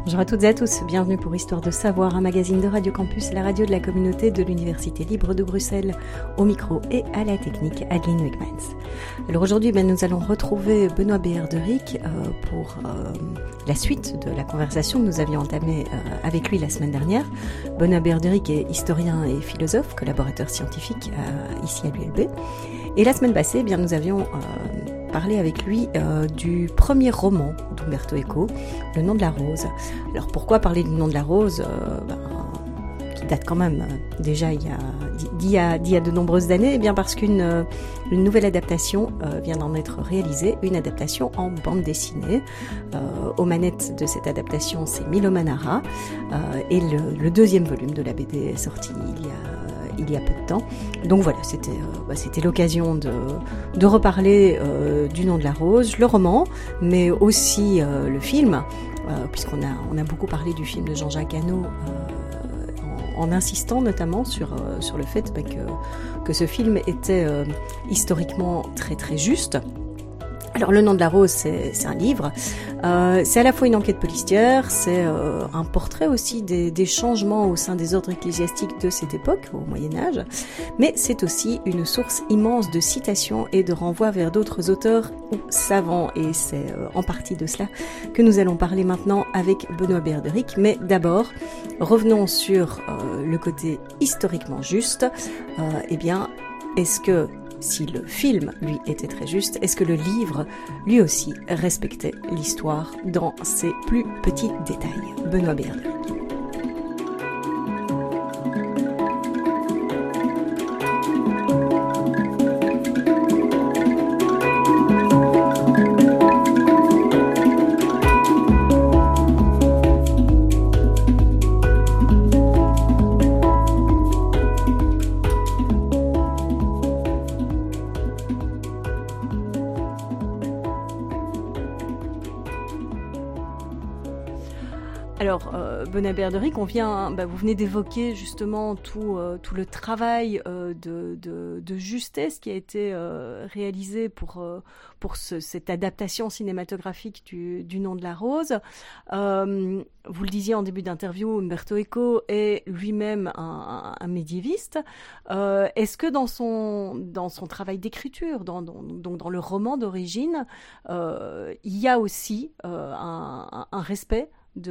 Bonjour à toutes et à tous, bienvenue pour Histoire de Savoir, un magazine de Radio Campus, la radio de la communauté de l'Université libre de Bruxelles, au micro et à la technique, Adeline Wegmans. Alors aujourd'hui, nous allons retrouver Benoît Beerderick pour la suite de la conversation que nous avions entamée avec lui la semaine dernière. Benoît Beerderick est historien et philosophe, collaborateur scientifique ici à l'ULB. Et la semaine passée, nous avions parlé avec lui du premier roman d'Umberto Eco, Le nom de la rose. Alors pourquoi parler du nom de la rose qui date quand même déjà d'il y a de nombreuses années? Parce qu'une nouvelle adaptation vient d'en être réalisée, une adaptation en bande dessinée. Aux manettes de cette adaptation, c'est Milo Manara, et le deuxième volume de la BD est sorti il y a peu de temps. Donc voilà, c'était l'occasion de reparler du nom de la rose, le roman, mais aussi le film, puisqu'on a beaucoup parlé du film de Jean-Jacques Hano, en insistant notamment sur le fait que ce film était historiquement très très juste. Alors le nom de la rose, c'est un livre, c'est à la fois une enquête policière, c'est un portrait aussi des changements au sein des ordres ecclésiastiques de cette époque, au Moyen-Âge, mais c'est aussi une source immense de citations et de renvois vers d'autres auteurs ou savants, et c'est en partie de cela que nous allons parler maintenant avec Benoît Beerderick. Mais d'abord, revenons sur le côté historiquement juste. Est-ce que si le film, lui, était très juste, est-ce que le livre, lui aussi, respectait l'histoire dans ses plus petits détails? Benoît Beerderick. Alors, Benoît Beerderick, vous venez d'évoquer justement tout le travail de justesse qui a été réalisé pour cette adaptation cinématographique du nom de la rose. Vous le disiez en début d'interview, Umberto Eco est lui-même un médiéviste. Est-ce que dans son travail d'écriture, donc dans le roman d'origine, il y a aussi un respect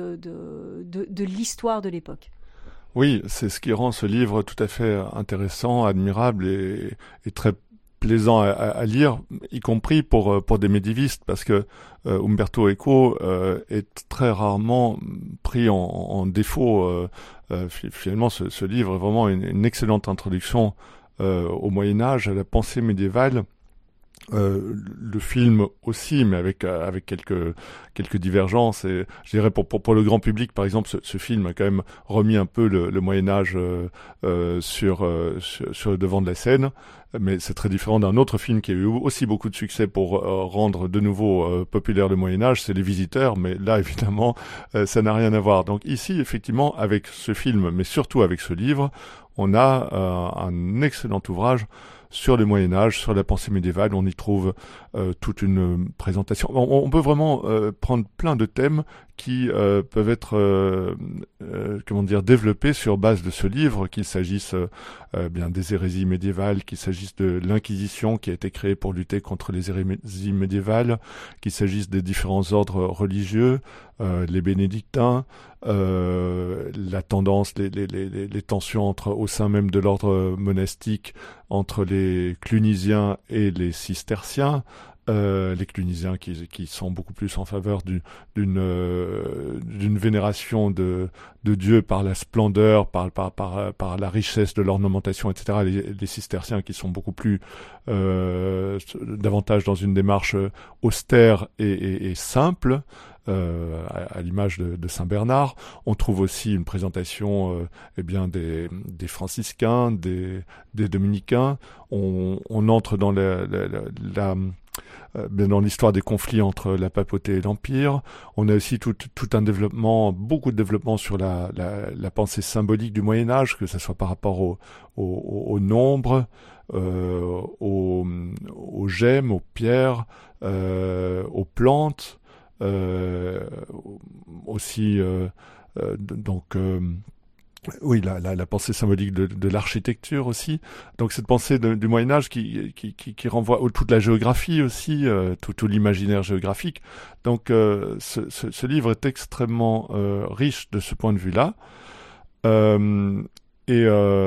de l'histoire de l'époque? Oui, c'est ce qui rend ce livre tout à fait intéressant, admirable et très plaisant à lire, y compris pour des médiévistes, parce que Umberto Eco est très rarement pris en défaut. Finalement, ce livre est vraiment une excellente introduction au Moyen-Âge, à la pensée médiévale. Le film aussi, mais avec quelques divergences. Et je dirais pour le grand public, par exemple, ce film a quand même remis un peu le Moyen-Âge sur le devant de la scène. Mais c'est très différent d'un autre film qui a eu aussi beaucoup de succès pour rendre de nouveau populaire le Moyen-Âge, c'est Les Visiteurs. Mais là, évidemment, ça n'a rien à voir. Donc ici, effectivement, avec ce film, mais surtout avec ce livre, on a un excellent ouvrage sur le Moyen-Âge, sur la pensée médiévale. On y trouve toute une présentation. On peut vraiment prendre plein de thèmes qui peuvent être développés sur base de ce livre, qu'il s'agisse des hérésies médiévales, qu'il s'agisse de l'Inquisition qui a été créée pour lutter contre les hérésies médiévales, qu'il s'agisse des différents ordres religieux, les bénédictins, la tendance, les tensions au sein même de l'ordre monastique entre les clunisiens et les cisterciens, les clunisiens qui sont beaucoup plus en faveur d'une vénération de Dieu par la splendeur, par la richesse de l'ornementation, etc. Les cisterciens qui sont beaucoup plus davantage dans une démarche austère et simple. À l'image de Saint Bernard. On trouve aussi une présentation des franciscains, des dominicains. On entre dans dans l'histoire des conflits entre la papauté et l'Empire. On a aussi tout un développement, beaucoup de développement sur la pensée symbolique du Moyen-Âge, que ce soit par rapport au nombre, aux gemmes, aux pierres, aux plantes, aussi oui, la pensée symbolique de l'architecture aussi. Donc cette pensée du Moyen-Âge qui renvoie à toute la géographie aussi, tout l'imaginaire géographique. Donc ce livre est extrêmement riche de ce point de vue-là. Et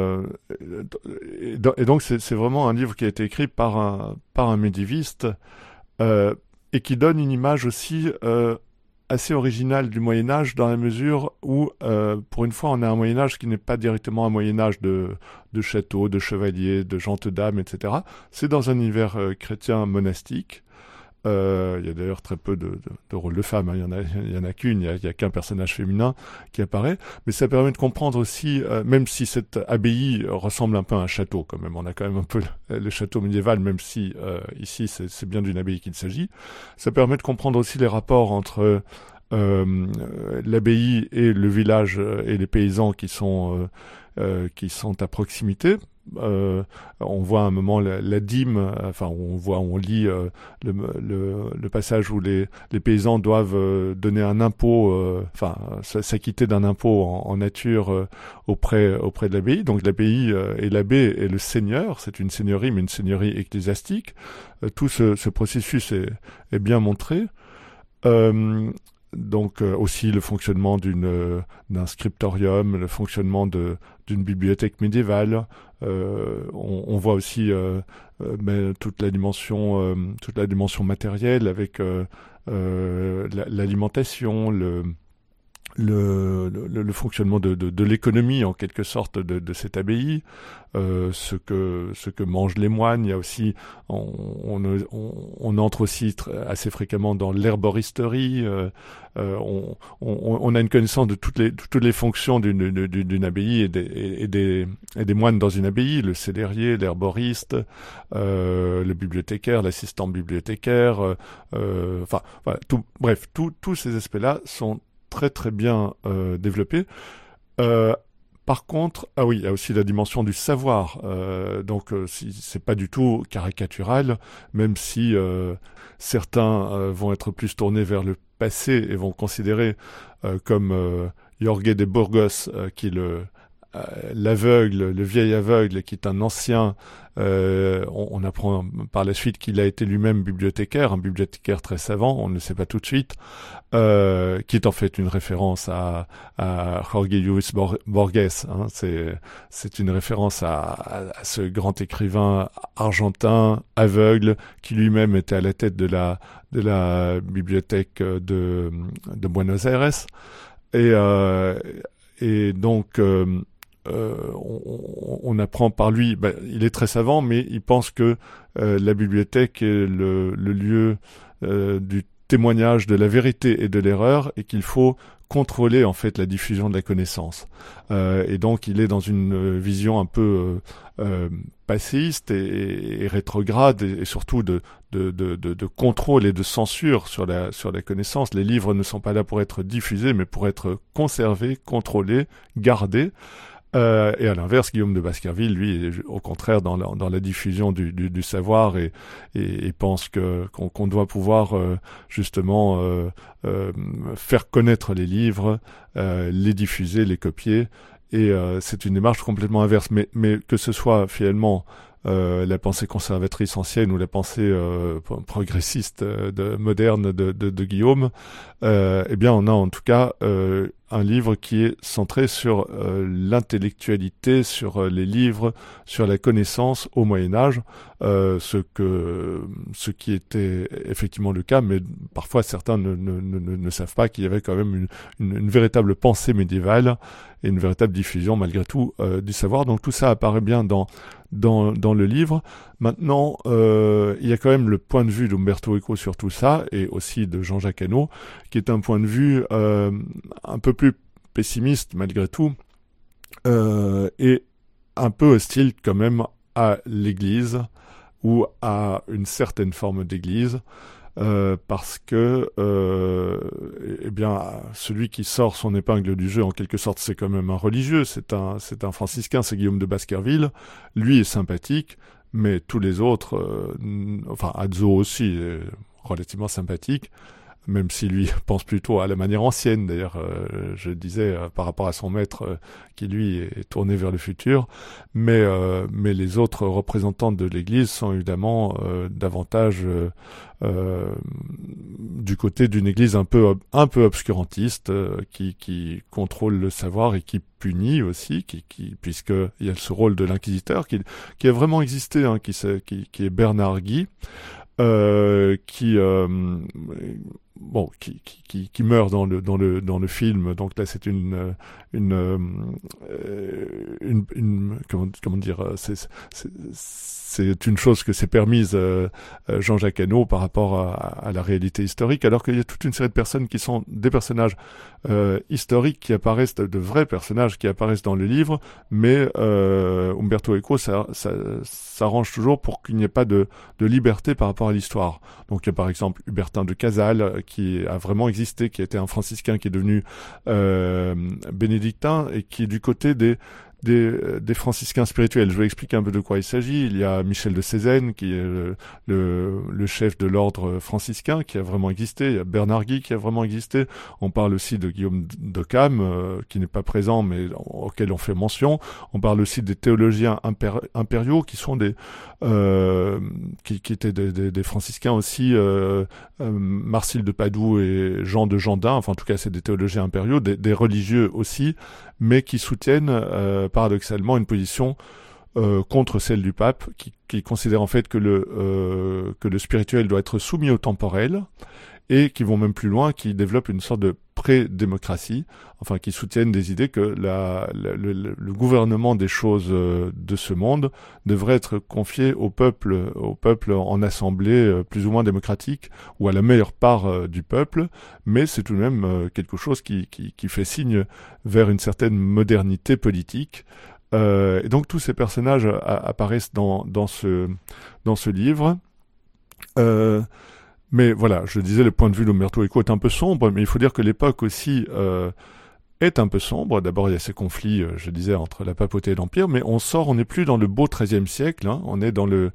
donc c'est vraiment un livre qui a été écrit par un médiéviste et qui donne une image aussi assez original du Moyen-Âge dans la mesure où, pour une fois, on a un Moyen-Âge qui n'est pas directement un Moyen-Âge de châteaux, de chevaliers, de gentes dames, etc. C'est dans un univers chrétien monastique. Il y a d'ailleurs très peu de rôles de femmes, hein. Il y en a qu'une, il y a qu'un personnage féminin qui apparaît. Mais ça permet de comprendre aussi, même si cette abbaye ressemble un peu à un château quand même, on a quand même un peu le château médiéval, même si ici c'est bien d'une abbaye qu'il s'agit. Ça permet de comprendre aussi les rapports entre l'abbaye et le village et les paysans qui sont à proximité. On voit à un moment la dîme, on lit le passage où les paysans doivent donner un impôt, s'acquitter d'un impôt en nature auprès de l'abbaye. Donc l'abbaye et l'abbé est le seigneur, c'est une seigneurie, mais une seigneurie ecclésiastique. Tout ce processus est bien montré. Donc aussi le fonctionnement d'un scriptorium, le fonctionnement d'une bibliothèque médiévale. On voit aussi toute la dimension matérielle avec l'alimentation, le fonctionnement de l'économie en quelque sorte de cette abbaye, ce que mangent les moines. Il y a aussi on entre aussi assez fréquemment dans l'herboristerie. On a une connaissance de toutes les fonctions d'une abbaye et des moines dans une abbaye, le célérier, l'herboriste, le bibliothécaire, l'assistant bibliothécaire, tous ces aspects-là sont très très bien développé. Par contre, il y a aussi la dimension du savoir. C'est pas du tout caricatural, même si certains vont être plus tournés vers le passé et vont considérer comme Jorge de Burgos, qui est l'aveugle, le vieil aveugle, qui est un ancien. On apprend par la suite qu'il a été lui-même bibliothécaire, un bibliothécaire très savant, on ne le sait pas tout de suite, qui est en fait une référence à Jorge Luis Borges. Hein. C'est une référence à ce grand écrivain argentin, aveugle, qui lui-même était à la tête de la bibliothèque de Buenos Aires. Et donc on apprend par lui, il est très savant, mais il pense que la bibliothèque est le lieu du témoignage de la vérité et de l'erreur, et qu'il faut contrôler en fait la diffusion de la connaissance. Et donc il est dans une vision un peu passéiste et rétrograde, et surtout de contrôle et de censure sur la connaissance. Les livres ne sont pas là pour être diffusés, mais pour être conservés, contrôlés, gardés. Et à l'inverse, Guillaume de Baskerville, lui, est au contraire dans la diffusion du savoir et pense qu'on doit pouvoir justement faire connaître les livres, les diffuser, les copier. Et c'est une démarche complètement inverse. Mais que ce soit finalement la pensée conservatrice ancienne ou la pensée progressiste moderne de Guillaume, eh bien on a en tout cas un livre qui est centré sur l'intellectualité, sur les livres, sur la connaissance au Moyen-Âge, ce qui était effectivement le cas, mais parfois certains ne savent pas qu'il y avait quand même une véritable pensée médiévale et une véritable diffusion malgré tout du savoir. Donc tout ça apparaît bien dans le livre. Maintenant, il y a quand même le point de vue d'Umberto Eco sur tout ça, et aussi de Jean-Jacques Hano, qui est un point de vue un peu plus pessimiste malgré tout, et un peu hostile quand même à l'Église, ou à une certaine forme d'Église, parce que celui qui sort son épingle du jeu en quelque sorte, c'est quand même un religieux, c'est un franciscain, c'est Guillaume de Baskerville. Lui est sympathique, mais tous les autres, Adzo aussi est relativement sympathique, même si lui pense plutôt à la manière ancienne. D'ailleurs, je disais par rapport à son maître qui lui est tourné vers le futur, mais les autres représentants de l'Église sont évidemment davantage du côté d'une Église un peu obscurantiste, qui contrôle le savoir et qui punit aussi, puisque il y a ce rôle de l'inquisiteur qui a vraiment existé, hein, qui est Bernard Guy, qui meurt dans le film. Donc là, c'est une comment dire, c'est une chose que s'est permise Jean-Jacques Hano par rapport à la réalité historique, alors qu'il y a toute une série de personnes qui sont des personnages historiques qui apparaissent, de vrais personnages qui apparaissent dans le livre, mais Umberto Eco s'arrange toujours pour qu'il n'y ait pas de liberté par rapport à l'histoire. Donc il y a par exemple Hubertin de Casale qui a vraiment existé, qui était un franciscain qui est devenu bénédictin et qui est du côté des franciscains spirituels. Je vais expliquer un peu de quoi il s'agit. Il y a Michel de Cézanne qui est le chef de l'ordre franciscain qui a vraiment existé. Il y a Bernard Guy qui a vraiment existé. On parle aussi de Guillaume d'Occam qui n'est pas présent mais auquel on fait mention. On parle aussi des théologiens impériaux qui sont qui étaient des franciscains aussi, Marcille de Padoue et Jean de Gendin. Enfin, en tout cas, c'est des théologiens impériaux, des religieux aussi, mais qui soutiennent paradoxalement une position contre celle du pape, qui considère en fait que le spirituel doit être soumis au temporel, et qui vont même plus loin, qui développent une sorte de pré-démocratie, enfin qui soutiennent des idées que le gouvernement des choses de ce monde devrait être confié au peuple en assemblée plus ou moins démocratique, ou à la meilleure part du peuple, mais c'est tout de même quelque chose qui fait signe vers une certaine modernité politique. Et donc tous ces personnages apparaissent dans ce livre. Mais voilà, je disais, le point de vue d'Umberto Eco est un peu sombre, mais il faut dire que l'époque aussi est un peu sombre. D'abord, il y a ces conflits, je disais, entre la papauté et l'Empire, mais on n'est plus dans le beau XIIIe siècle, hein, on est dans le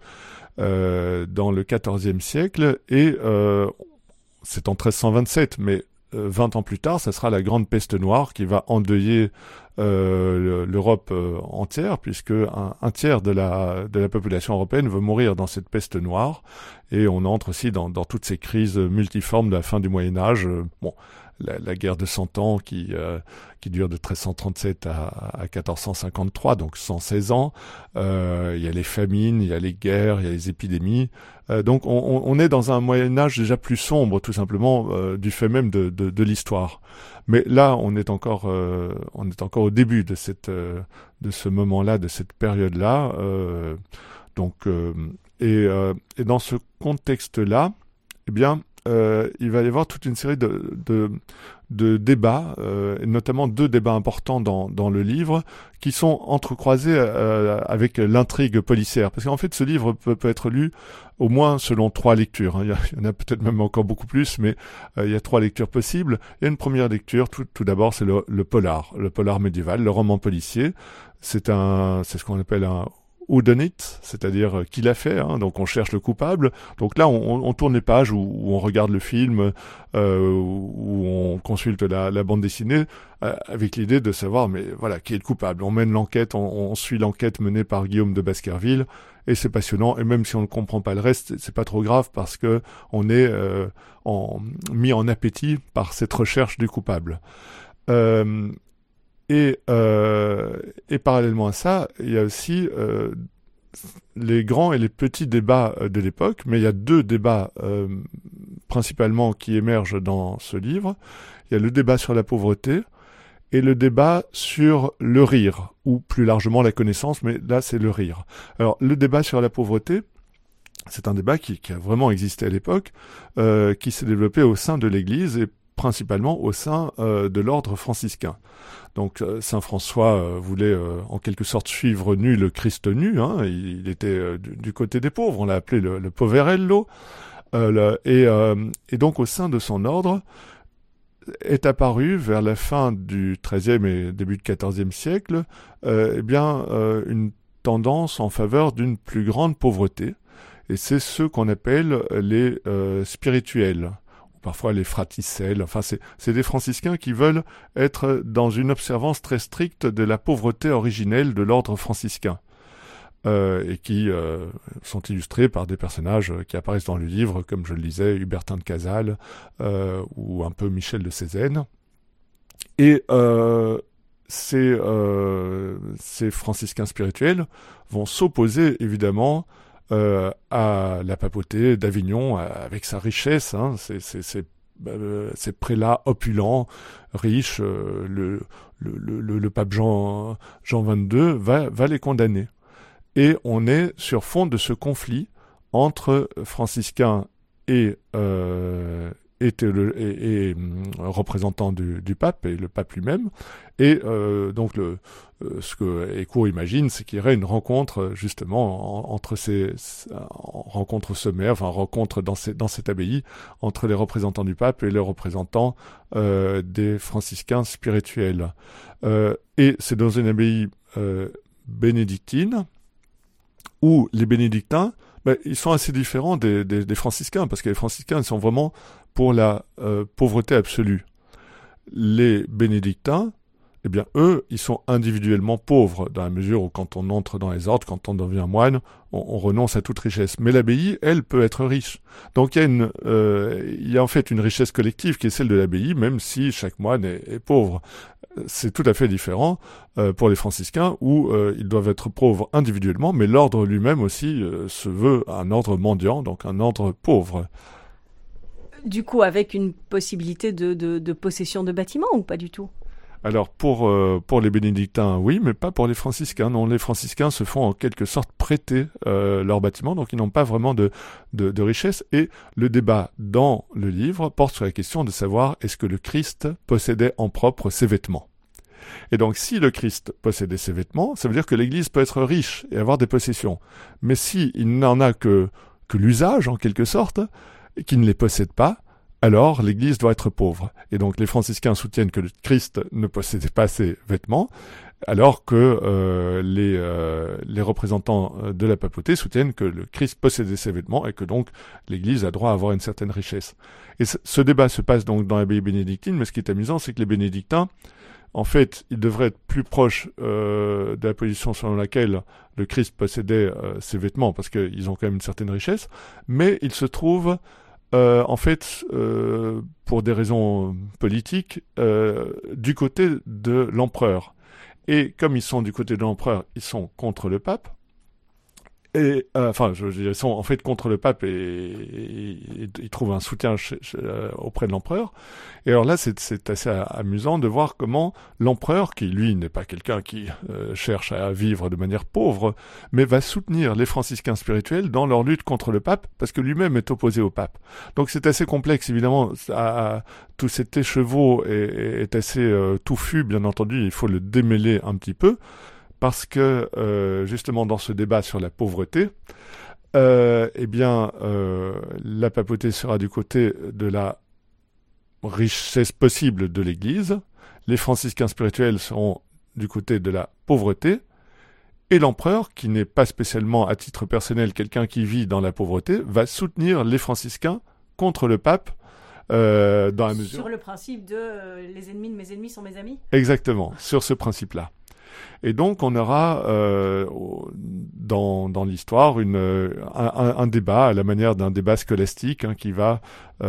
XIVe siècle, et c'est en 1327, mais 20 ans plus tard, ça sera la grande peste noire qui va endeuiller l'Europe entière, puisque un tiers de la population européenne veut mourir dans cette peste noire, et on entre aussi dans toutes ces crises multiformes de la fin du Moyen-Âge. La guerre de 100 ans qui dure de 1337 à 1453, donc 116 ans. Il y a les famines, il y a les guerres, il y a les épidémies. Donc on est dans un Moyen-Âge déjà plus sombre, tout simplement du fait même de l'histoire. Mais là, on est encore au début de ce moment-là, de cette période-là. Et dans ce contexte-là, eh bien, il va y avoir toute une série de débats, et notamment 2 débats importants dans le livre, qui sont entrecroisés avec l'intrigue policière. Parce qu'en fait, ce livre peut être lu au moins selon 3 lectures. Hein. Il y en a peut-être même encore beaucoup plus, mais il y a 3 lectures possibles. Il y a une première lecture, tout d'abord, c'est le polar médiéval, le roman policier. C'est ce qu'on appelle un who done it, c'est-à-dire qui l'a fait, hein, donc on cherche le coupable. Donc là, on tourne les pages où on regarde le film, où on consulte la bande dessinée, avec l'idée de savoir, mais voilà, qui est le coupable. On mène l'enquête, on suit l'enquête menée par Guillaume de Baskerville, et c'est passionnant. Et même si on ne comprend pas le reste, c'est pas trop grave parce que on est mis en appétit par cette recherche du coupable. Et parallèlement à ça, il y a aussi les grands et les petits débats de l'époque, mais il y a 2 débats principalement qui émergent dans ce livre. Il y a le débat sur la pauvreté et le débat sur le rire, ou plus largement la connaissance, mais là c'est le rire. Alors le débat sur la pauvreté, c'est un débat qui a vraiment existé à l'époque, qui s'est développé au sein de l'Église et principalement au sein de l'ordre franciscain. Donc saint François voulait en quelque sorte suivre nu le Christ nu, hein, il était du côté des pauvres, on l'a appelé le poverello, et donc au sein de son ordre est apparu vers la fin du XIIIe et début du XIVe siècle une tendance en faveur d'une plus grande pauvreté, et c'est ce qu'on appelle les spirituels. parfois les fraticelles. Enfin, c'est des franciscains qui veulent être dans une observance très stricte de la pauvreté originelle de l'ordre franciscain. Et qui sont illustrés par des personnages qui apparaissent dans le livre, comme je le disais, Hubertin de Cazales ou un peu Michel de Cézanne. Et ces franciscains spirituels vont s'opposer évidemment à la papauté d'Avignon avec sa richesse, hein, ces prélats opulents, riches. Le pape Jean XXII va les condamner. Et on est sur fond de ce conflit entre franciscains et représentants du pape et le pape lui-même. Et donc ce que Éco imagine, c'est qu'il y aurait une rencontre justement entre rencontre sommaire, enfin rencontre dans cette abbaye entre les représentants du pape et les représentants des franciscains spirituels. Et c'est dans une abbaye bénédictine, où les bénédictins, ils sont assez différents des franciscains, parce que les franciscains ils sont vraiment pour la pauvreté absolue. Les bénédictins, eh bien eux, ils sont individuellement pauvres, dans la mesure où quand on entre dans les ordres, quand on devient moine, on renonce à toute richesse. Mais l'abbaye, elle, peut être riche. Donc il y a en fait une richesse collective qui est celle de l'abbaye, même si chaque moine est pauvre. C'est tout à fait différent pour les franciscains, où ils doivent être pauvres individuellement, mais l'ordre lui-même aussi se veut un ordre mendiant, donc un ordre pauvre. Du coup, avec une possibilité de possession de bâtiments ou pas du tout ? Alors pour les bénédictins, oui, mais pas pour les franciscains. Non, les franciscains se font en quelque sorte prêter leurs bâtiments, donc ils n'ont pas vraiment de richesse. Et le débat dans le livre porte sur la question de savoir est-ce que le Christ possédait en propre ses vêtements. Et donc si le Christ possédait ses vêtements, ça veut dire que l'Église peut être riche et avoir des possessions. Mais s'il n'en a que l'usage, en quelque sorte, et qu'il ne les possède pas, alors l'Église doit être pauvre. Et donc les franciscains soutiennent que le Christ ne possédait pas ses vêtements, alors que les représentants de la papauté soutiennent que le Christ possédait ses vêtements et que donc l'Église a droit à avoir une certaine richesse. Et ce débat se passe donc dans l'abbaye bénédictine, mais ce qui est amusant, c'est que les bénédictins, en fait, ils devraient être plus proches de la position selon laquelle le Christ possédait ses vêtements, parce qu'ils ont quand même une certaine richesse, mais ils se trouvent en fait, pour des raisons politiques, du côté de l'empereur. Et comme ils sont du côté de l'empereur, ils sont contre le pape. Et ils sont en fait contre le pape et ils trouvent un soutien auprès de l'empereur. Et alors là, c'est assez amusant de voir comment l'empereur, qui lui n'est pas quelqu'un qui cherche à vivre de manière pauvre, mais va soutenir les franciscains spirituels dans leur lutte contre le pape, parce que lui-même est opposé au pape. Donc c'est assez complexe, évidemment. Tout cet écheveau est assez touffu, bien entendu. Il faut le démêler un petit peu. Parce que, justement, dans ce débat sur la pauvreté, la papauté sera du côté de la richesse possible de l'Église, les franciscains spirituels seront du côté de la pauvreté, et l'empereur, qui n'est pas spécialement à titre personnel quelqu'un qui vit dans la pauvreté, va soutenir les franciscains contre le pape, dans la mesure... Sur le principe de les ennemis de mes ennemis sont mes amis ? Exactement, sur ce principe-là. Et donc, on aura dans l'histoire un débat à la manière d'un débat scolastique qui va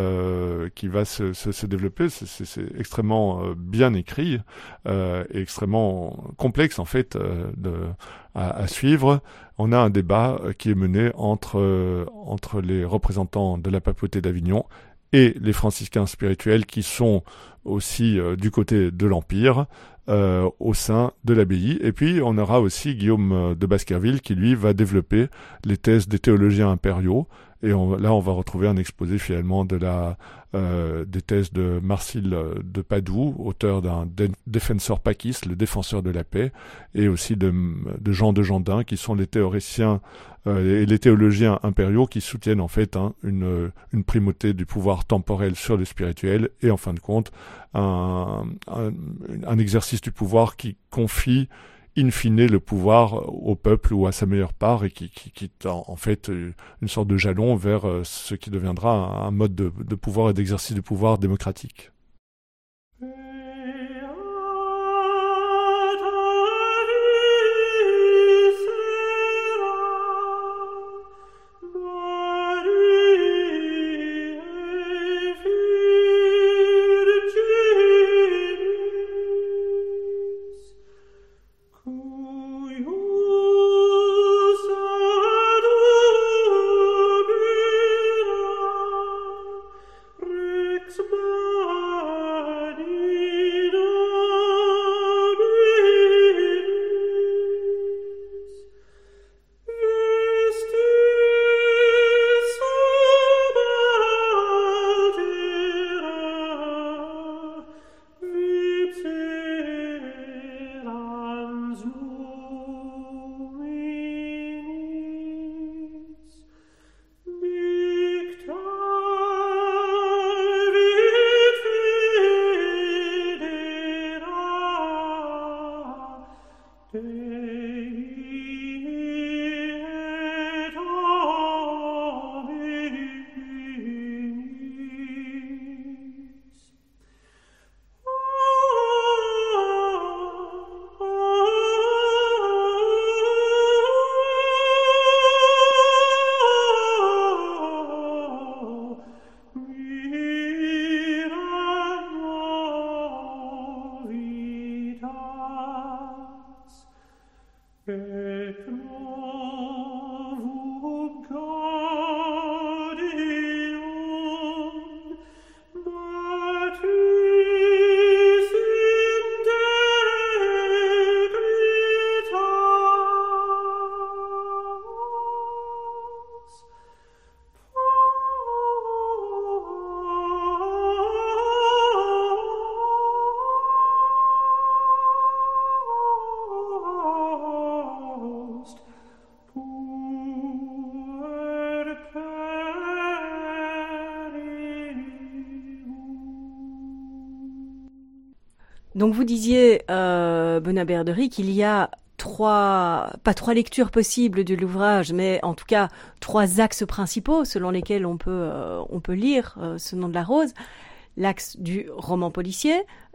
se développer. C'est extrêmement bien écrit et extrêmement complexe en fait à suivre. On a un débat qui est mené entre les représentants de la papauté d'Avignon et les franciscains spirituels qui sont aussi du côté de l'Empire, au sein de l'abbaye. Et puis on aura aussi Guillaume de Baskerville qui lui va développer les thèses des théologiens impériaux. Et là on va retrouver un exposé finalement des thèses de Marcille de Padoue, auteur d'un Defensor Pacis, le défenseur de la paix, et aussi de Jean de Gendin, qui sont les théoriciens et les théologiens impériaux qui soutiennent en fait une primauté du pouvoir temporel sur le spirituel et en fin de compte un exercice du pouvoir qui confie in fine le pouvoir au peuple ou à sa meilleure part, et qui est en fait une sorte de jalon vers ce qui deviendra un mode de pouvoir et d'exercice du pouvoir démocratique. Donc vous disiez, Benoît Berdery, qu'il y a pas trois lectures possibles de l'ouvrage, mais en tout cas 3 axes principaux selon lesquels on peut lire Ce nom de la rose. L'axe du roman policier,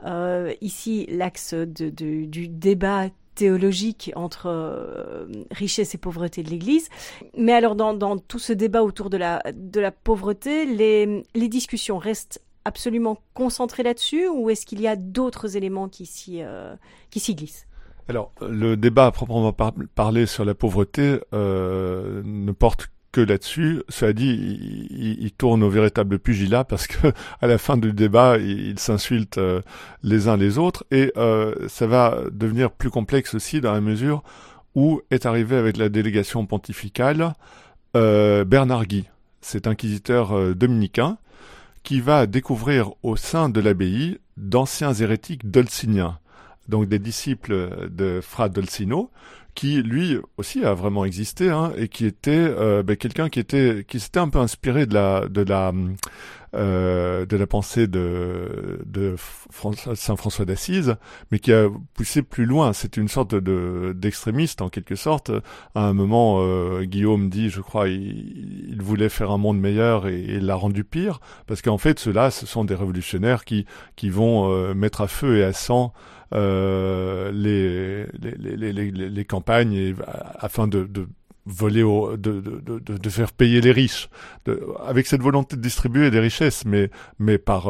ici l'axe du débat théologique entre richesse et pauvreté de l'Église. Mais alors dans tout ce débat autour de la pauvreté, les discussions restent absolument concentrées là-dessus, ou est-ce qu'il y a d'autres éléments qui s'y glissent ? Alors, le débat à proprement parler sur la pauvreté ne porte que là-dessus. Cela dit, il tourne au véritable pugilat, parce que à la fin du débat, ils s'insultent les uns les autres, et ça va devenir plus complexe aussi dans la mesure où est arrivé avec la délégation pontificale Bernard Guy, cet inquisiteur dominicain, qui va découvrir au sein de l'abbaye d'anciens hérétiques dolciniens, donc des disciples de Fra Dolcino, qui lui aussi a vraiment existé, et qui était quelqu'un qui s'était un peu inspiré de la pensée de Saint François d'Assise, mais qui a poussé plus loin. C'est une sorte d'extrémiste en quelque sorte. À un moment, Guillaume dit, je crois, il voulait faire un monde meilleur et il l'a rendu pire, parce qu'en fait, ceux-là, ce sont des révolutionnaires qui vont mettre à feu et à sang les campagnes, afin de voler de faire payer les riches, avec cette volonté de distribuer des richesses, mais par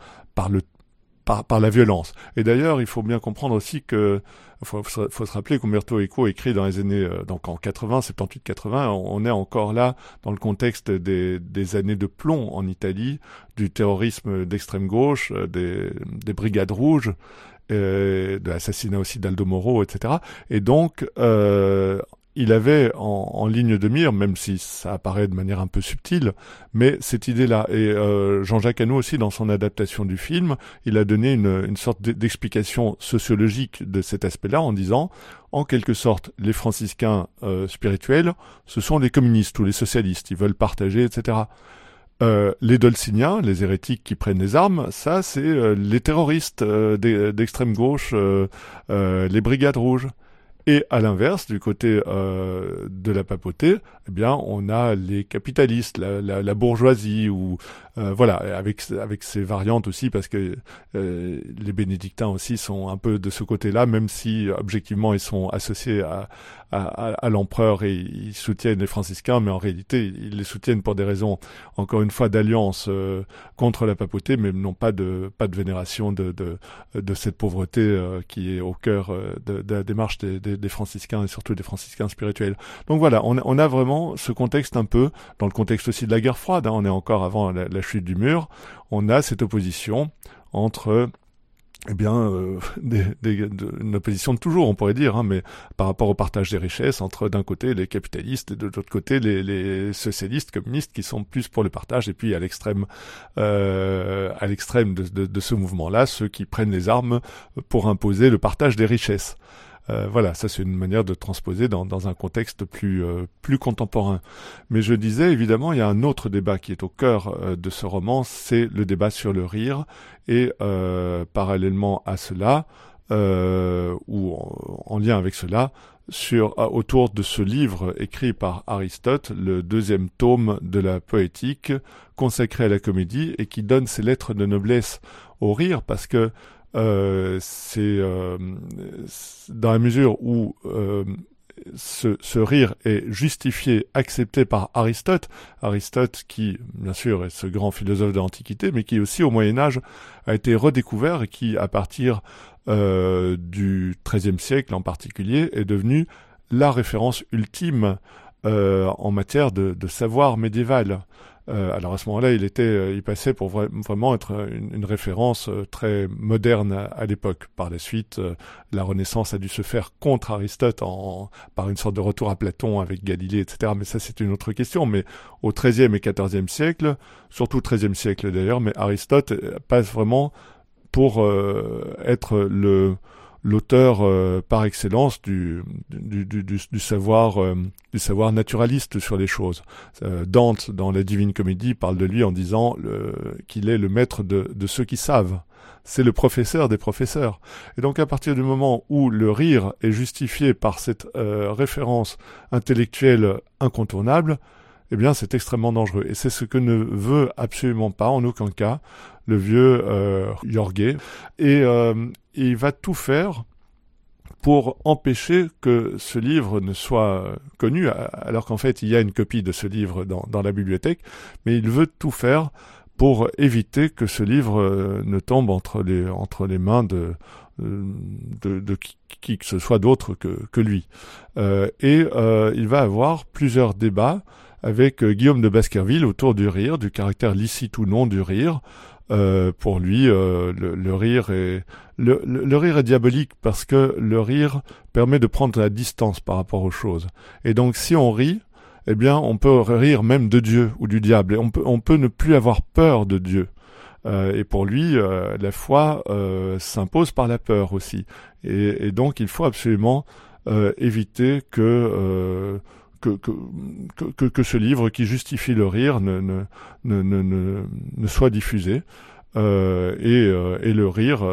la violence. Et d'ailleurs, il faut bien comprendre aussi que faut se rappeler qu'Umberto Eco écrit dans les années donc en 78-80, on est encore là dans le contexte des années de plomb en Italie, du terrorisme d'extrême gauche, des brigades rouges, de l'assassinat aussi d'Aldo Moro, etc. Et donc il avait en ligne de mire, même si ça apparaît de manière un peu subtile, mais cette idée-là. Et Jean-Jacques Hano aussi, dans son adaptation du film, il a donné une sorte d'explication sociologique de cet aspect-là, en disant, en quelque sorte, les franciscains spirituels, ce sont les communistes ou les socialistes, ils veulent partager, etc. Les dolciniens, les hérétiques qui prennent les armes, ça c'est les terroristes d'extrême gauche, les brigades rouges. Et à l'inverse, du côté de la papauté, eh bien, on a les capitalistes, la bourgeoisie, ou voilà, avec ces variantes aussi, parce que les bénédictins aussi sont un peu de ce côté-là, même si objectivement ils sont associés à l'empereur et ils soutiennent les franciscains, mais en réalité ils les soutiennent pour des raisons, encore une fois, d'alliance contre la papauté, mais non pas de vénération de cette pauvreté qui est au cœur de la démarche des franciscains et surtout des franciscains spirituels. Donc voilà, on a vraiment ce contexte un peu, dans le contexte aussi de la guerre froide, on est encore avant la chute du mur, on a cette opposition entre une opposition de toujours, on pourrait dire, mais par rapport au partage des richesses, entre d'un côté les capitalistes et de l'autre côté les socialistes, communistes, qui sont plus pour le partage, et puis à l'extrême de ce mouvement-là, ceux qui prennent les armes pour imposer le partage des richesses. Voilà, ça c'est une manière de transposer dans un contexte plus contemporain. Mais je disais, évidemment, il y a un autre débat qui est au cœur de ce roman, c'est le débat sur le rire, et parallèlement à cela, ou en lien avec cela, autour de ce livre écrit par Aristote, le 2e tome de la Poétique, consacré à la comédie, et qui donne ses lettres de noblesse au rire, parce que c'est dans la mesure où ce rire est justifié, accepté par Aristote qui, bien sûr, est ce grand philosophe de l'Antiquité, mais qui aussi au Moyen-Âge a été redécouvert et qui, à partir du XIIIe siècle en particulier, est devenu la référence ultime en matière de savoir médiéval. Alors à ce moment-là, il passait pour vraiment être une référence très moderne à l'époque. Par la suite, la Renaissance a dû se faire contre Aristote par une sorte de retour à Platon avec Galilée, etc. Mais ça, c'est une autre question. Mais au XIIIe et XIVe siècle, surtout au XIIIe siècle d'ailleurs, mais Aristote passe vraiment pour être l'auteur par excellence du savoir naturaliste sur les choses. Dante, dans la Divine Comédie, parle de lui en disant qu'il est le maître de ceux qui savent. C'est le professeur des professeurs. Et donc à partir du moment où le rire est justifié par cette référence intellectuelle incontournable, eh bien c'est extrêmement dangereux. Et c'est ce que ne veut absolument pas, en aucun cas, le vieux Jorge. Et il va tout faire pour empêcher que ce livre ne soit connu, alors qu'en fait il y a une copie de ce livre dans la bibliothèque, mais il veut tout faire pour éviter que ce livre ne tombe entre les mains de qui que ce soit d'autre que lui. Il va avoir plusieurs débats avec Guillaume de Baskerville autour du rire, du caractère licite ou non du rire. Pour lui, le rire est diabolique parce que le rire permet de prendre la distance par rapport aux choses. Et donc, si on rit, eh bien, on peut rire même de Dieu ou du diable. Et on peut ne plus avoir peur de Dieu. Et pour lui, la foi s'impose par la peur aussi. Et donc, il faut absolument éviter que ce livre qui justifie le rire ne soit diffusé. Et le rire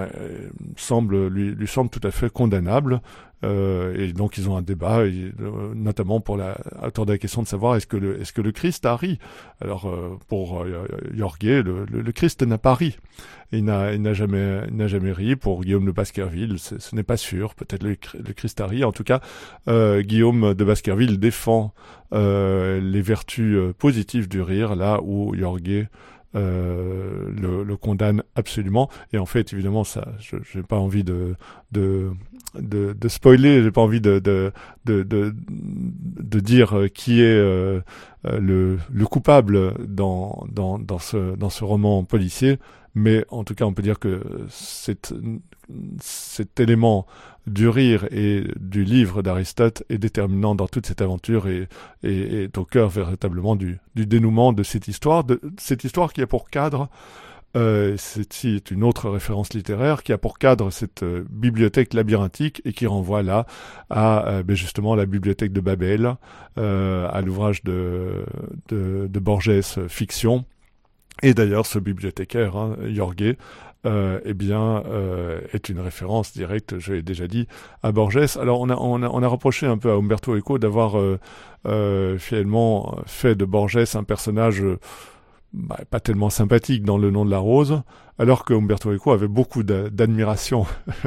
lui semble tout à fait condamnable. Et donc ils ont un débat, notamment autour de la question de savoir est-ce que le Christ a ri. Alors pour Jorge, le Christ n'a pas ri. Il n'a jamais ri. Pour Guillaume de Baskerville, ce n'est pas sûr. Peut-être le Christ a ri. En tout cas, Guillaume de Baskerville défend les vertus positives du rire, là où Jorge le condamne absolument. Et en fait, évidemment, ça, j'ai pas envie de spoiler, j'ai pas envie de dire qui est le coupable dans ce roman policier, mais en tout cas, on peut dire que cet élément du rire et du livre d'Aristote est déterminant dans toute cette aventure et est au cœur véritablement du dénouement de cette histoire qui a pour cadre, c'est une autre référence littéraire, qui a pour cadre cette bibliothèque labyrinthique et qui renvoie là à justement la bibliothèque de Babel, à l'ouvrage de Borges, Fiction. Et d'ailleurs, ce bibliothécaire, Jorge, est une référence directe, je l'ai déjà dit, à Borges. Alors on a reproché un peu à Umberto Eco d'avoir finalement fait de Borges un personnage pas tellement sympathique dans Le Nom de la Rose, alors que Umberto Eco avait beaucoup d'admiration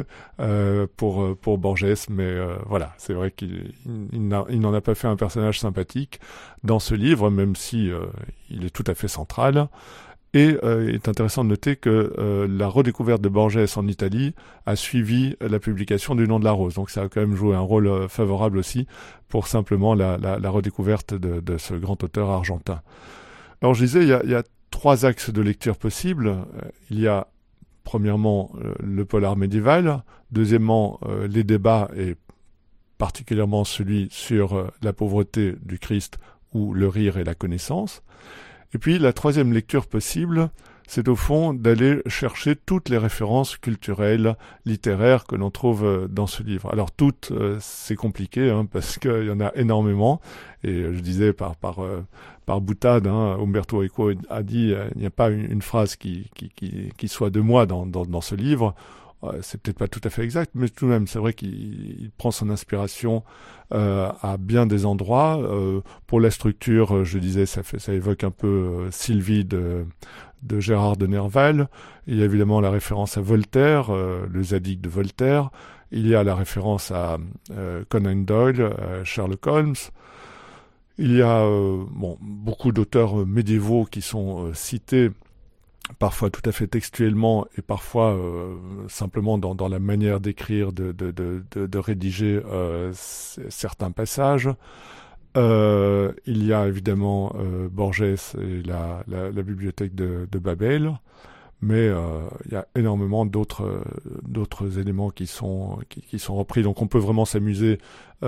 pour Borges, mais voilà, c'est vrai qu'il n'en a pas fait un personnage sympathique dans ce livre, même si il est tout à fait central. Et il est intéressant de noter que la redécouverte de Borges en Italie a suivi la publication du Nom de la Rose. Donc ça a quand même joué un rôle favorable aussi pour simplement la redécouverte de ce grand auteur argentin. Alors je disais, il y a 3 axes de lecture possibles. Il y a premièrement le polar médiéval, deuxièmement les débats et particulièrement celui sur la pauvreté du Christ ou le rire et la connaissance. Et puis la 3e lecture possible, c'est au fond d'aller chercher toutes les références culturelles, littéraires que l'on trouve dans ce livre. Alors toutes, c'est compliqué parce qu'il y en a énormément. Et je disais par boutade, Umberto Eco a dit il n'y a pas une phrase qui soit de moi dans ce livre. C'est peut-être pas tout à fait exact, mais tout de même, c'est vrai qu'il prend son inspiration à bien des endroits. Pour la structure, je disais, ça évoque un peu Sylvie de Gérard de Nerval. Il y a évidemment la référence à Voltaire, le Zadig de Voltaire. Il y a la référence à Conan Doyle, Sherlock Holmes. Il y a beaucoup d'auteurs médiévaux qui sont cités, parfois tout à fait textuellement et parfois simplement dans la manière d'écrire, de rédiger certains passages. Il y a évidemment Borges et la bibliothèque de Babel, mais il y a énormément d'autres éléments qui sont repris. Donc on peut vraiment s'amuser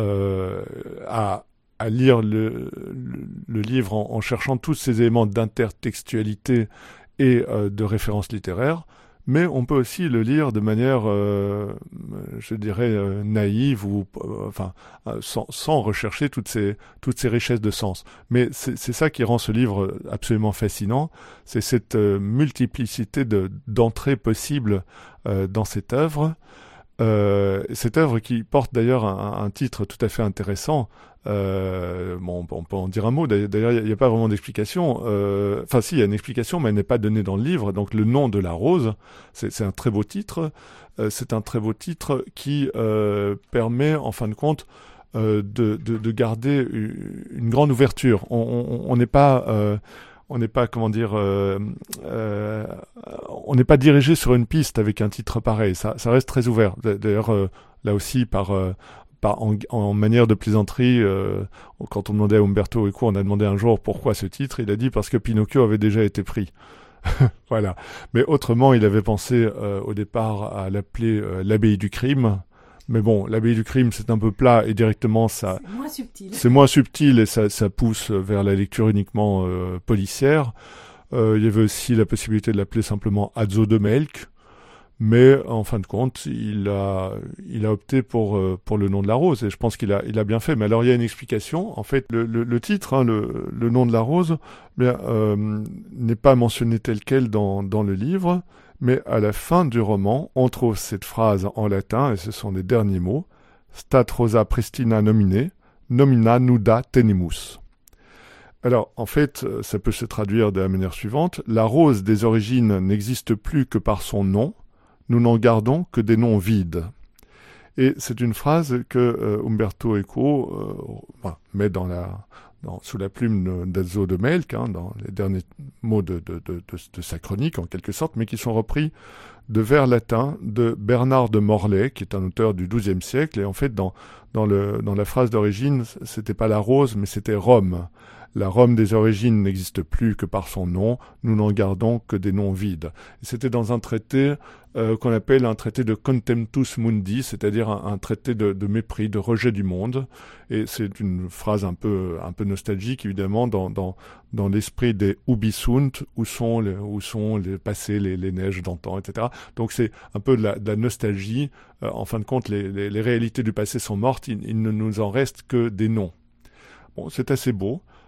à lire le livre en cherchant tous ces éléments d'intertextualité et de références littéraires, mais on peut aussi le lire de manière, je dirais, naïve ou sans rechercher toutes ces richesses de sens. Mais c'est ça qui rend ce livre absolument fascinant, c'est cette multiplicité d'entrées possibles dans cette œuvre. Cette œuvre qui porte d'ailleurs un titre tout à fait intéressant. On peut en dire un mot. D'ailleurs, il n'y a pas vraiment d'explication. Enfin, si, il y a une explication, mais elle n'est pas donnée dans le livre. Donc, Le Nom de la Rose, c'est un très beau titre. C'est un très beau titre qui permet, en fin de compte, de garder une grande ouverture. On n'est pas... on n'est pas, comment dire, on n'est pas dirigé sur une piste avec un titre pareil. Ça reste très ouvert. D'ailleurs, là aussi, en manière de plaisanterie, quand on demandait à Umberto Eco, on a demandé un jour pourquoi ce titre, il a dit parce que Pinocchio avait déjà été pris. Voilà. Mais autrement, il avait pensé au départ à l'appeler l'abbaye du crime. Mais bon, l'abbaye du crime, c'est un peu plat et directement ça... C'est moins subtil. C'est moins subtil et ça pousse vers la lecture uniquement policière. Il y avait aussi la possibilité de l'appeler simplement Azzo de Melk. Mais en fin de compte, il a opté pour Le Nom de la Rose et je pense qu'il a bien fait. Mais alors il y a une explication. En fait, le titre, le Nom de la Rose, n'est pas mentionné tel quel dans le livre. Mais à la fin du roman, on trouve cette phrase en latin, et ce sont les derniers mots, « Stat rosa pristina nomine, nomina nuda tenemus ». Alors, en fait, ça peut se traduire de la manière suivante. La rose des origines n'existe plus que par son nom, nous n'en gardons que des noms vides. Et c'est une phrase que Umberto Eco met sous la plume d'Azzo de Melk, dans les derniers mots de sa chronique en quelque sorte, mais qui sont repris de vers latins de Bernard de Morlaix, qui est un auteur du XIIe siècle. Et en fait, dans la phrase d'origine, c'était pas la rose, mais c'était Rome. La Rome des origines n'existe plus que par son nom, nous n'en gardons que des noms vides. Et c'était dans un traité qu'on appelle un traité de contemptus mundi, c'est-à-dire un traité de mépris, de rejet du monde. Et c'est une phrase un peu nostalgique, évidemment, dans l'esprit des ubi sunt, où sont les passés, les neiges d'antan, etc. Donc c'est un peu de la nostalgie. En fin de compte, les réalités du passé sont mortes, il ne nous en reste que des noms. Bon, c'est assez beau.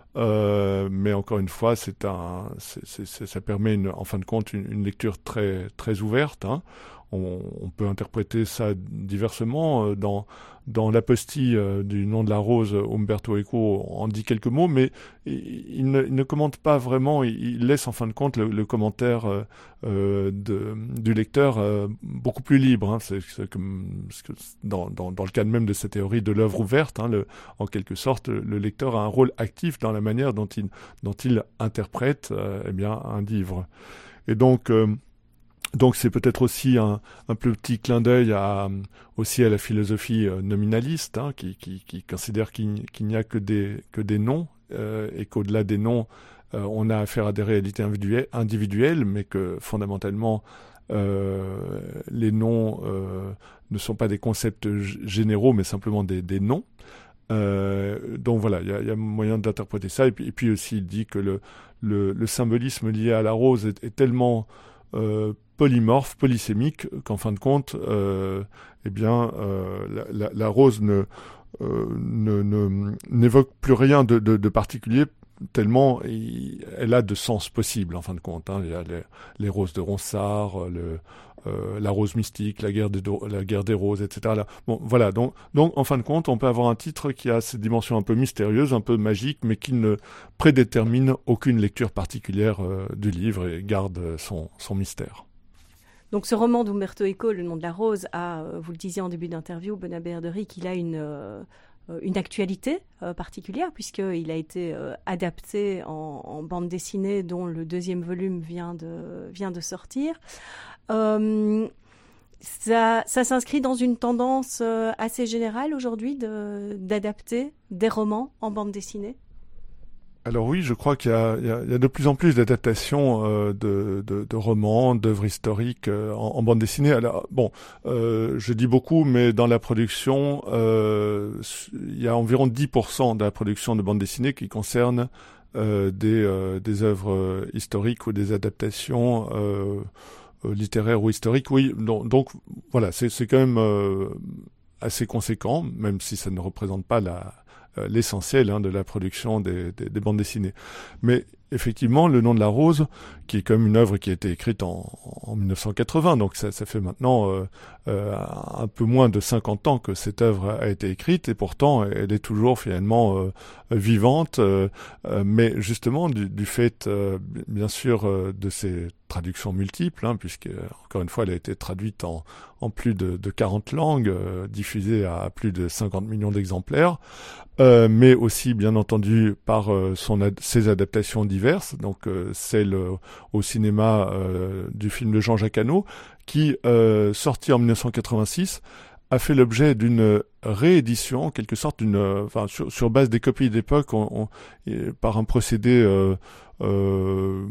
mais encore une fois, ça permet en fin de compte une lecture très très ouverte. Hein. On peut interpréter ça diversement. Dans l'apostille du nom de la rose, Umberto Eco en dit quelques mots, mais il ne commente pas vraiment. Il laisse en fin de compte le commentaire du lecteur beaucoup plus libre. Hein. C'est comme dans le cadre même de cette théorie de l'œuvre ouverte. Hein, en quelque sorte, le lecteur a un rôle actif dans la manière dont il interprète un livre. Et donc c'est peut-être aussi un petit clin d'œil aussi à la philosophie nominaliste, hein, qui considère qu'il n'y a que des noms, et qu'au-delà des noms, on a affaire à des réalités individuelles, mais que fondamentalement, les noms ne sont pas des concepts généraux, mais simplement des noms. Donc voilà, il y a moyen d'interpréter ça. Et puis aussi, il dit que le symbolisme lié à la rose est tellement polymorphe, polysémique, qu'en fin de compte, la rose n'évoque plus rien de particulier, tellement elle a de sens possible, en fin de compte. Hein. Il y a les roses de Ronsard, la rose mystique, la guerre des roses, etc. Là. Bon, voilà. Donc, en fin de compte, on peut avoir un titre qui a cette dimension un peu mystérieuse, un peu magique, mais qui ne prédétermine aucune lecture particulière du livre et garde son mystère. Donc ce roman d'Umberto Eco, Le nom de la rose, a, vous le disiez en début d'interview, Benoît Béderi, qu'il a une actualité particulière, puisqu'il a été adapté en bande dessinée, dont le 2e volume vient de sortir. Ça s'inscrit dans une tendance assez générale aujourd'hui d'adapter des romans en bande dessinée. Alors oui, je crois qu'il y a de plus en plus d'adaptations de romans, d'œuvres historiques en bande dessinée. Alors bon, je dis beaucoup, mais dans la production, il y a environ 10% de la production de bande dessinée qui concerne des œuvres historiques ou des adaptations littéraires ou historiques. Oui, donc voilà, c'est quand même assez conséquent, même si ça ne représente pas l'essentiel de la production des bandes dessinées. Mais effectivement, Le nom de la rose, qui est comme une œuvre qui a été écrite en 1980, donc ça fait maintenant un peu moins de 50 ans que cette œuvre a été écrite, et pourtant elle est toujours finalement vivante, mais justement du fait, bien sûr, de ses traductions multiples, hein, puisque encore une fois elle a été traduite en plus de 40 langues, diffusée à plus de 50 millions d'exemplaires, mais aussi bien entendu par ses adaptations diverses, donc celle au cinéma du film de Jean-Jacques Hano, qui, sorti en 1986, a fait l'objet d'une réédition, en quelque sorte, sur base des copies d'époque, par un procédé dans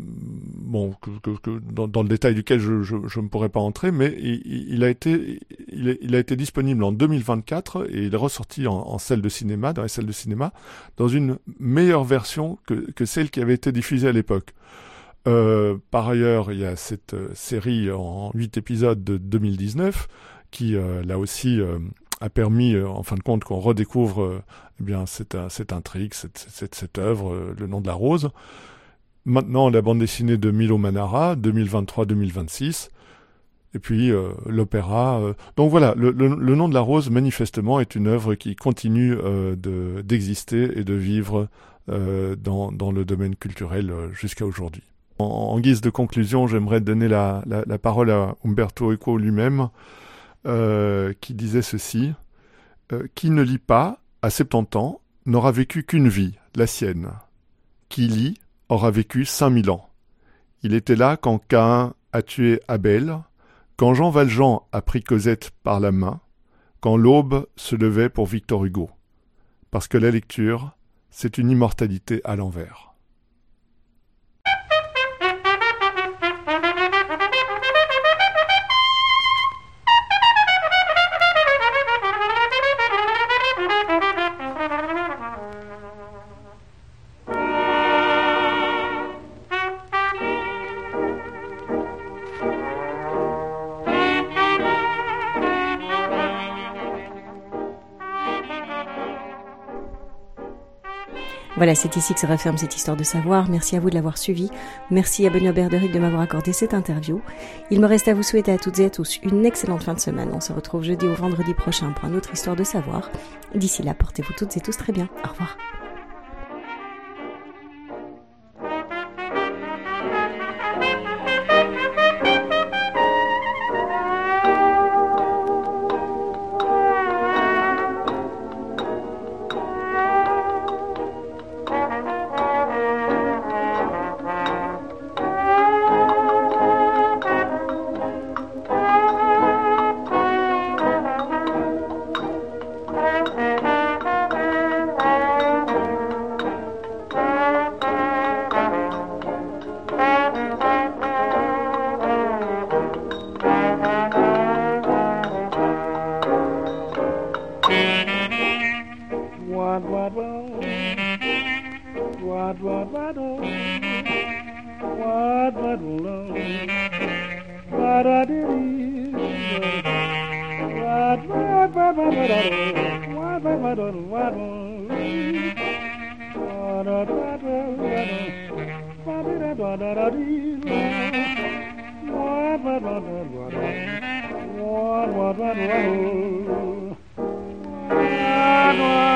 le détail duquel je ne pourrais pas entrer, mais il a été disponible en 2024 et il est ressorti en salle de cinéma, dans les salles de cinéma, dans une meilleure version que celle qui avait été diffusée à l'époque. Par ailleurs, il y a cette série en 8 épisodes de 2019 qui, là aussi, a permis, en fin de compte, qu'on redécouvre cette intrigue, cette œuvre, Le nom de la rose. Maintenant, la bande dessinée de Milo Manara, 2023-2026, et puis l'opéra. Donc voilà, le nom de la rose, manifestement, est une œuvre qui continue d'exister et de vivre dans le domaine culturel jusqu'à aujourd'hui. En guise de conclusion, j'aimerais donner la parole à Umberto Eco lui-même, qui disait ceci: qui ne lit pas, à 70 ans, n'aura vécu qu'une vie, la sienne. Qui lit aura vécu 5000 ans. Il était là quand Caïn a tué Abel, quand Jean Valjean a pris Cosette par la main, quand l'aube se levait pour Victor Hugo. Parce que la lecture, c'est une immortalité à l'envers. Voilà, c'est ici que se referme cette histoire de savoir. Merci à vous de l'avoir suivi. Merci à Benoît Berderic de m'avoir accordé cette interview. Il me reste à vous souhaiter à toutes et à tous une excellente fin de semaine. On se retrouve jeudi ou vendredi prochain pour une autre histoire de savoir. D'ici là, portez-vous toutes et tous très bien. Au revoir. What